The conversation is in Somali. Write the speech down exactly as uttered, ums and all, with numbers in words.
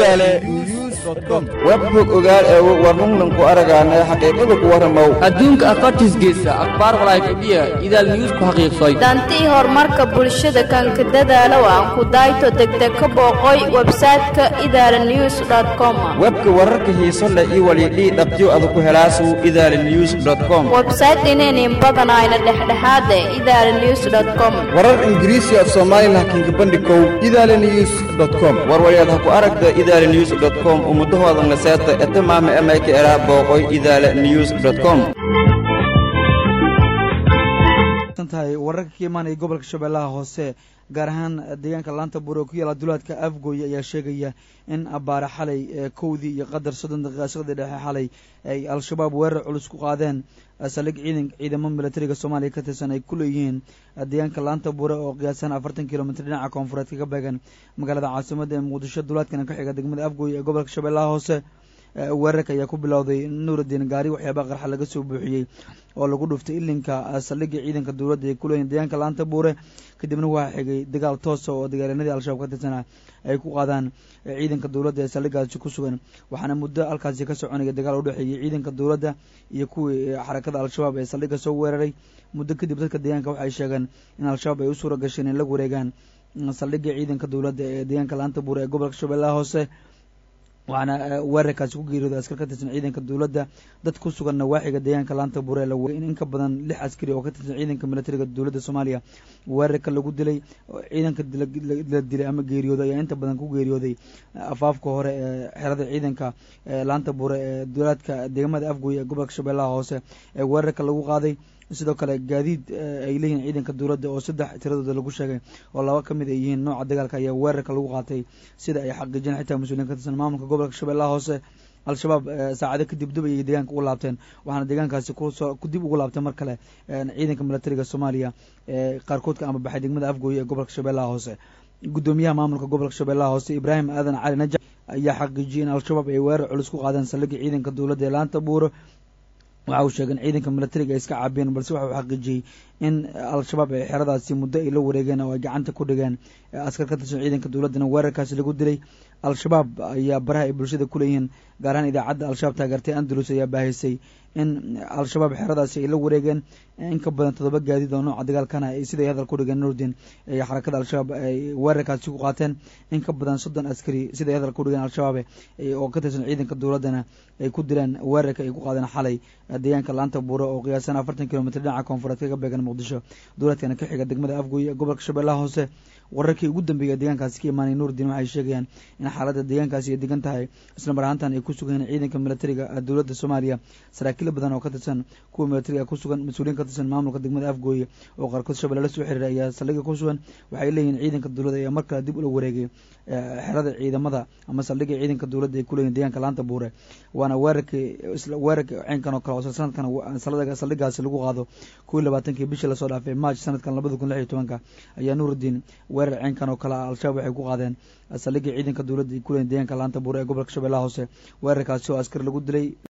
idale news dot com webhook ogaal ee warnunnan ku aragaanay xaqiiqada ku waramo adduunka afartiis geesa akhbaar walaayfadhiya idaal news ku xaqiiqsay dantii horumarka bulshada kan ka dadaalo aan ku dayto degdeg ka booqoy website-ka idale news dot com webka wararka xiiso leh iyo walidii dhabtiyo aad ku helaasu idale news dot com website ineen badan ayna dhexdhexaad idale news dot com warar ingiriisi af Soomaali laakiin ka bandhikow idale news dot com warwayad ku aragta idale news dot com umudahooda naseeta etamaama amayka era booqoy idale news dot com tantahay wararka ka imaanay gobolka Shabeellaha Hoose gaar ahaan deegaanka laanta buuro ku yaala duulaadka Afgooy ayaa sheegaya in abaara xalay koowdii iyo qadar soddon daqiiqo dhexe xalay ay al-shabaab weerar culus ku qaadeen salig ciidan ciidamada militariga Soomaaliya ka tirsan ay ku leeyihiin deegaanka laanta buuro oo qiyaasan afartan kiiloomitir dhinaca koonfureed ka beegan magaalada caasimadda ee Muqdisho duulaadkana ka xiga degmada Afgooy ee gobolka Shabeellaha Hoose weerarka ayaa ku bilowday Nuuruddin gaari waxyaabo qarxa laga soo buuxiyay oo lagu dhuftay ilinka saldhigga ciidanka dawladda ee ku leeyihiin deegaanka laanta buure kadibna waxaa xigay dagaal toos ah oo dagaalanadii al-shabaab ka tirsan ay ku qaadaan ciidanka dawladda ee saldhiggaasi ku sugan waxaana muddo halkaasi ka soconaya dagaal u dhexeeyay ciidanka dawladda iyo kuwii xarakada al-shabaab ee saldhigga soo weeraray muddo kadib dadka deegaanka waxay sheegeen in al-shabaab ay u suura gasheen in la wareegaan saldhigga ciidanka dawladda ee deegaanka laanta buure ee gobolka Shabeellaha Hoose waxaana weerarkaasi ku geeriyooday askar ka tirsan ciidanka dawladda dad ku sugan nawaaxiga deegaanka laanta buure la weyn in ka badan lix askari oo ka tirsan ciidanka militariga dawladda Soomaaliya weerarka lagu dilay ciidanka la dilay ama geeriyooday ayaa inta badan ku geeriyooday afaafka hore ee xerada ciidanka laanta buure ee duulaadka deegaamada Afgooy ee gobolka Shabeellaha Hoose ee weerarka lagu qaaday sidoo kale gaadiid ay leeyihiin ciidanka dawladda oo saddex tiradooda lagu sheegay oo laba ka mid ay yihiin nooca dagaalka ayaa weerarka lagu qaatay sida ay xaqiijin xitaa mas'uuliyiin ka tirsan maamulka gobolka Shabeellaha Hoose al-shabaab saacado kadib dib ay deegaanka ugu laabteen waxaana deegaankaasi ku dib ugu laabtay mar kale ciidanka militariga Soomaaliya ee qaarkood ka ama baxay degmada Afgooy ee gobolka Shabeellaha Hoose gudoomiyaha maamulka gobolka Shabeellaha Hoose Ibraahim Aadan Cali Najax ayaa xaqiijiyay in al-shabaab ay weerar culus ku qaadeen saldhigga ciidanka dawladda ee laanta buuro waxa uu sheegay in ciidanka militariga ay iska caabiyeen balse waxa uu xaqiijiyay in al-shabaab ay xeradaasi muddo ay la wareegeen oo ay gacanta ku dhigeen askar ka tirsan ciidanka dawladdana weerarkaasi lagu dilay al-shabaab ayaa baraha ay bulshada ku leeyihiin gaar ahaan idaacadda al-shabaab taageertay Andalus ayaa baahisay in al-shabaab xeradaasi ay la wareegeen in ka badan toddoba gaadiid oo nooca dagaalkana ay siday hadal ku dhigeen Nuuruddin ee xarakada al-shabaab ay weerarkaasi ku qaateen in ka badan soddon askari siday hadal ku dhigeen al-shabaab oo ka tirsan ciidanka dawladdana ay ku dileen weerarka ay ku qaadeen xalay deegaanka laanta buuro oo qiyaasan afartan kiiloomitir dhinaca koonfureed ka beegan Muqdisho duulaadkana ka xiga degmada Afgooy ee gobolka Shabeellaha Hoose wararkii ugu dambeeyay deegaankaasi ka imaanay Nuuruddin waxay sheegayaan in xaaladda deegaankaasi ay degan tahay isla mar ahaantan ay ku sugan ciidanka militariga dawladda Soomaaliya saraakiil badan oo ka tirsan kuwa militariga ku sugan mas'uuliyiin ka tirsan maamulka degmada Afgooy oo qaarkood Shabeelle la soo xiriiray ayaa saldhigga ku sugan waxay leeyihiin ciidanka dawladda ayaa markale dib ula wareegay xerada ciidamada ama saldhigga ciidanka dawladda ay ku leeyihiin deegaanka laanta buure waana weerarkii isla weerarka ceenkan oo kale oo sanadkan saldhiggaasi lagu qaado kuwii labaatankii bishii lasoo dhaafay March sanadkan labada kun lix iyo tobanka ayaa Nuuruddin weerar ceenkan oo kale al-shabaab waxay ku qaadeen saldhigga ciidanka dawladda ay ku leeyihiin deegaanka laanta buure ee gobolka Shabeellaha Hoose weerarkaasi oo askar lagu dilay